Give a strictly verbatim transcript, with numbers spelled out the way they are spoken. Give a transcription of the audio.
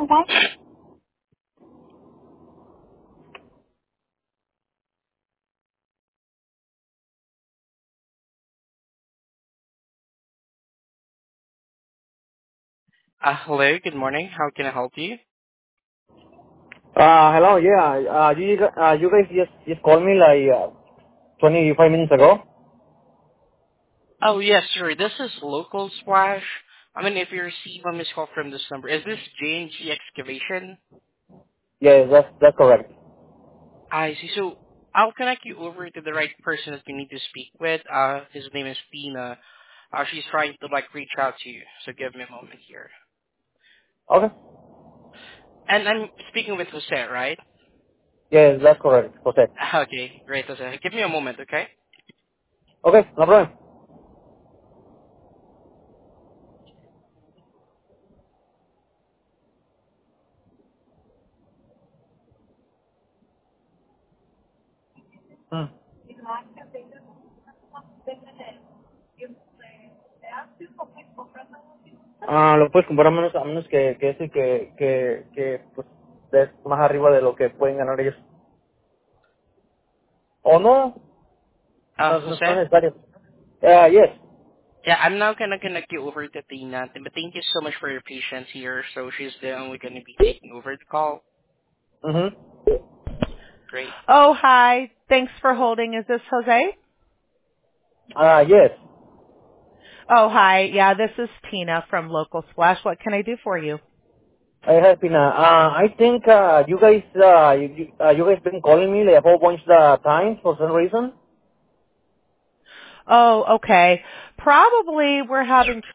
Uh, hello, good morning. How can I help you? Uh, hello, yeah, uh, you, uh, you guys just, just called me like, uh, twenty-five minutes ago. Oh, yes, sir. This is Local Splash. I mean, if you receive a missed call from this number, is this J and G Excavation? Yeah, that's, that's correct. I see. So I'll connect you over to the right person that you need to speak with. Uh, his name is Tina. Uh, she's trying to, like, reach out to you. So give me a moment here. Okay. And I'm speaking with Jose, right? Yeah, that's correct. Okay. Okay, great, Jose. Give me a moment, okay? Okay, no problem. Hmm. Ah, lo puedes comprar a menos, a menos que, que ese que, que, que, pues, es más arriba de lo que pueden ganar ellos. ¿O no? Uh, No, no, no es Jose? necesario. Uh, yes. Yeah, I'm now gonna connect you over to Tina. But thank you so much for your patience here. So she's the only gonna be taking over the call. Mm-hmm. Great. Oh, hi. Thanks for holding. Is this Jose? Ah, yes. Oh, hi. Yeah, this is Tina from Local Splash. What can I do for you? I have been, uh, uh, I think, uh, you guys, uh, you, you- uh, you guys been calling me like a whole bunch of times for some reason. Oh, okay. Probably we're having